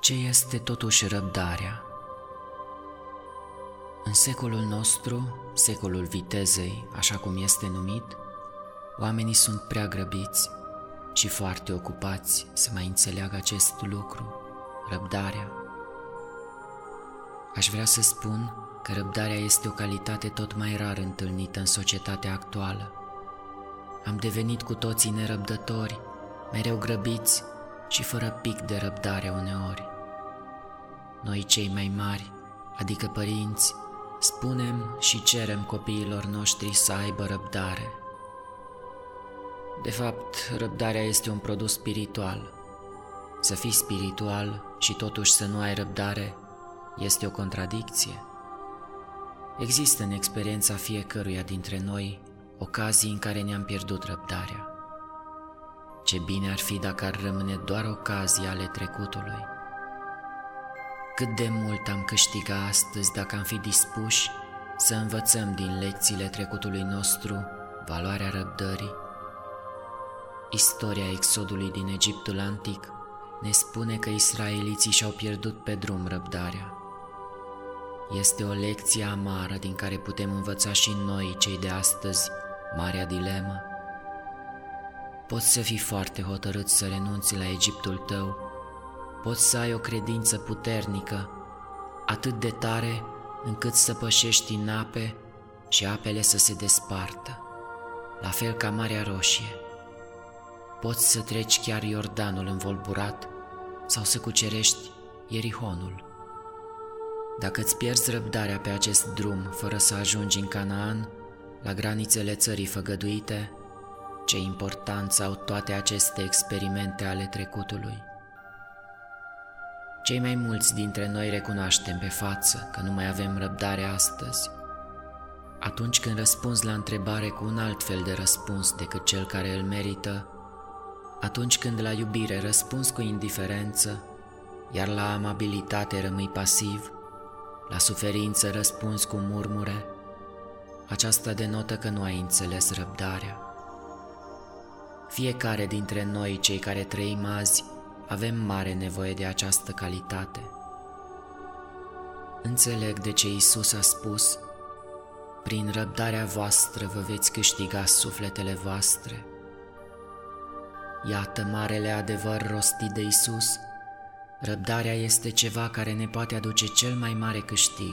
Ce este totuși răbdarea? În secolul nostru, secolul vitezei, așa cum este numit, oamenii sunt prea grăbiți și foarte ocupați să mai înțeleagă acest lucru, răbdarea. Aș vrea să spun că răbdarea este o calitate tot mai rar întâlnită în societatea actuală. Am devenit cu toții nerăbdători, mereu grăbiți și fără pic de răbdare uneori. Noi cei mai mari, adică părinți, spunem și cerem copiilor noștri să aibă răbdare. De fapt, răbdarea este un produs spiritual. Să fii spiritual și totuși să nu ai răbdare este o contradicție. Există în experiența fiecăruia dintre noi ocazii în care ne-am pierdut răbdarea. Ce bine ar fi dacă ar rămâne doar ocazii ale trecutului. Cât de mult am câștiga astăzi dacă am fi dispuși să învățăm din lecțiile trecutului nostru valoarea răbdării. Istoria exodului din Egiptul antic ne spune că israeliții și-au pierdut pe drum răbdarea. Este o lecție amară din care putem învăța și noi, cei de astăzi, marea dilemă. Poți să fii foarte hotărât să renunți la Egiptul tău, poți să ai o credință puternică, atât de tare încât să pășești în ape și apele să se despartă, la fel ca Marea Roșie. Poți să treci chiar Iordanul învolburat sau să cucerești Ierihonul. Dacă îți pierzi răbdarea pe acest drum fără să ajungi în Canaan, la granițele țării făgăduite, ce importanță au toate aceste experimente ale trecutului. Cei mai mulți dintre noi recunoaștem pe față că nu mai avem răbdare astăzi. Atunci când răspunzi la întrebare cu un alt fel de răspuns decât cel care îl merită, atunci când la iubire răspunzi cu indiferență, iar la amabilitate rămâi pasiv, la suferință răspunzi cu murmure, aceasta denotă că nu ai înțeles răbdarea. Fiecare dintre noi, cei care trăim azi, avem mare nevoie de această calitate. Înțeleg de ce Iisus a spus: prin răbdarea voastră vă veți câștiga sufletele voastre. Iată marele adevăr rostit de Iisus: răbdarea este ceva care ne poate aduce cel mai mare câștig.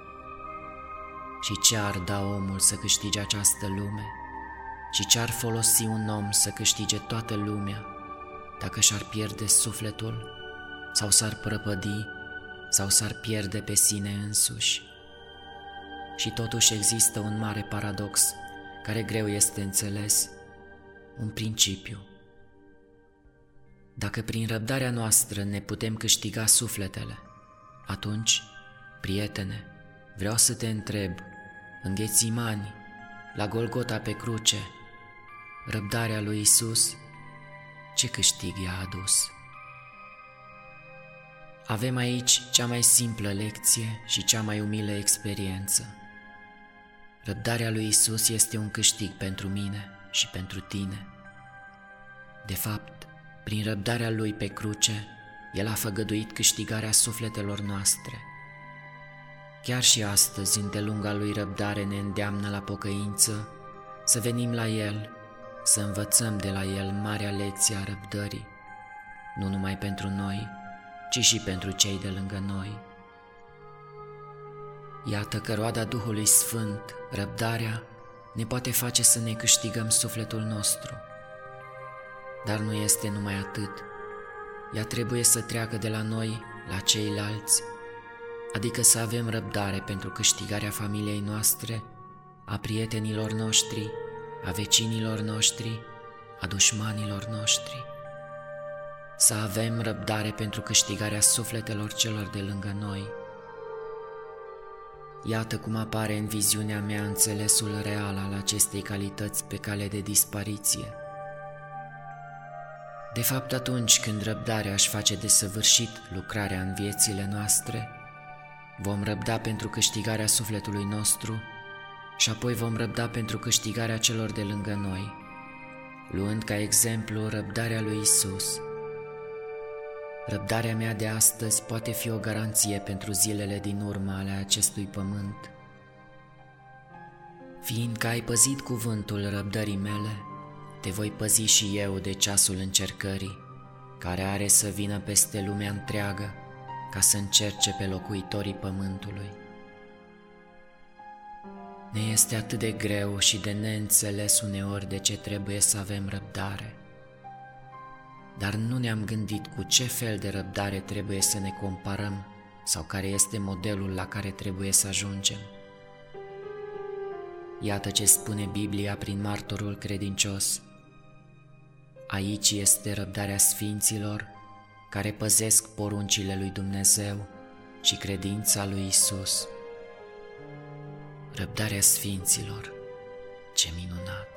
Și ce ar da omul să câștige această lume? Și ce ar folosi un om să câștige toată lumea dacă și-ar pierde sufletul, sau s-ar prăpădi, sau s-ar pierde pe sine însuși? Și totuși există un mare paradox care greu este înțeles, un principiu. Dacă prin răbdarea noastră ne putem câștiga sufletele, atunci, prietene, vreau să te întreb, în Ghețimani, la Golgota pe cruce, răbdarea lui Iisus, ce câștig i-a adus? Avem aici cea mai simplă lecție și cea mai umilă experiență. Răbdarea lui Iisus este un câștig pentru mine și pentru tine. De fapt, prin răbdarea lui pe cruce, El a făgăduit câștigarea sufletelor noastre. Chiar și astăzi, îndelunga lui răbdare ne îndeamnă la pocăință, să venim la El, să învățăm de la El marea lecție a răbdării, nu numai pentru noi, ci și pentru cei de lângă noi. Iată că roada Duhului Sfânt, răbdarea, ne poate face să ne câștigăm sufletul nostru. Dar nu este numai atât. Ea trebuie să treacă de la noi la ceilalți, adică să avem răbdare pentru câștigarea familiei noastre, a prietenilor noștri, a vecinilor noștri, a dușmanilor noștri. Să avem răbdare pentru câștigarea sufletelor celor de lângă noi. Iată cum apare în viziunea mea înțelesul real al acestei calități pe cale de dispariție. De fapt, atunci când răbdarea își face desăvârșit lucrarea în viețile noastre, vom răbda pentru câștigarea sufletului nostru și apoi vom răbda pentru câștigarea celor de lângă noi, luând ca exemplu răbdarea lui Iisus. Răbdarea mea de astăzi poate fi o garanție pentru zilele din urmă ale acestui pământ. Fiindcă ai păzit cuvântul răbdării mele, te voi păzi și eu de ceasul încercării, care are să vină peste lumea întreagă, ca să încerce pe locuitorii pământului. Ne este atât de greu și de neînțeles uneori de ce trebuie să avem răbdare. Dar nu ne-am gândit cu ce fel de răbdare trebuie să ne comparăm sau care este modelul la care trebuie să ajungem. Iată ce spune Biblia prin martorul credincios. Aici este răbdarea sfinților care păzesc poruncile lui Dumnezeu și credința lui Isus. Răbdarea sfinților, ce minunat!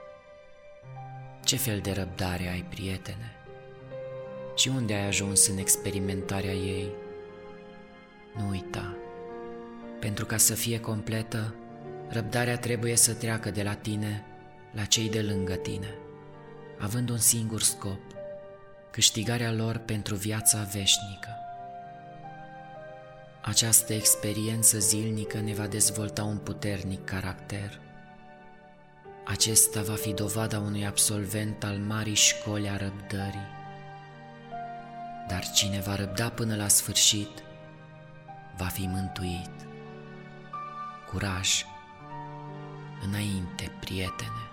Ce fel de răbdare ai, prietene? Și unde ai ajuns în experimentarea ei? Nu uita, pentru ca să fie completă, răbdarea trebuie să treacă de la tine la cei de lângă tine, având un singur scop, câștigarea lor pentru viața veșnică. Această experiență zilnică ne va dezvolta un puternic caracter. Acesta va fi dovada unui absolvent al marii școli a răbdării. Dar cine va răbda până la sfârșit, va fi mântuit. Curaj! Înainte, prietene!